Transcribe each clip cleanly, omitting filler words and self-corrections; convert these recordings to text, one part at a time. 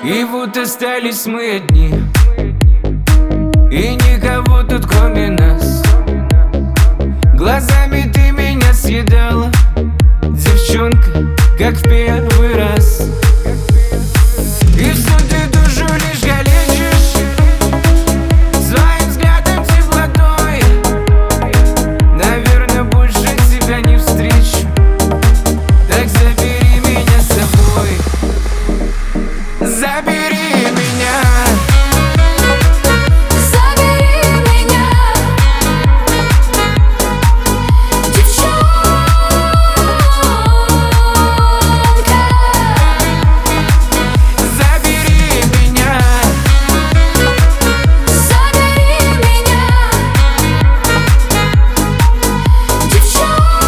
И вот остались мы одни, и никого тут кроме нас. Глазами ты меня съедала, девчонка, как в первый раз. И все ты душу лишь калечишь своим взглядом, теплотой. Наверное, больше тебя не встречу, так забери меня с собой. Забери меня. Забери меня, девчонка. Забери меня. Забери меня, девчонка.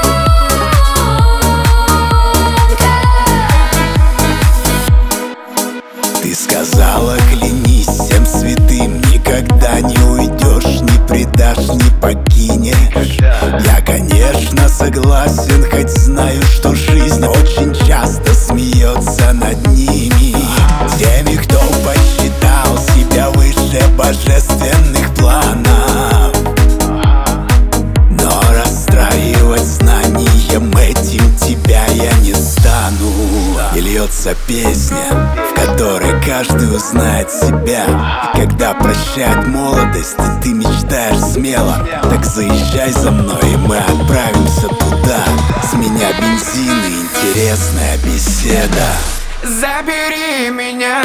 Ты сказала, клянись всем святым, никогда не уйдешь, не предашь, не покинешь. Я, конечно, согласен, хоть знаю, что жизнь очень часто смеется над ними, теми, кто посчитал себя выше божественных планов. Но расстраивать знанием этим тебя я не стану. И льется песня, в которой каждый узнает себя. И когда прощать молодость, ты мечтаешь смело, так заезжай за мной, и мы отправимся туда. С меня бензин и интересная беседа. Забери меня.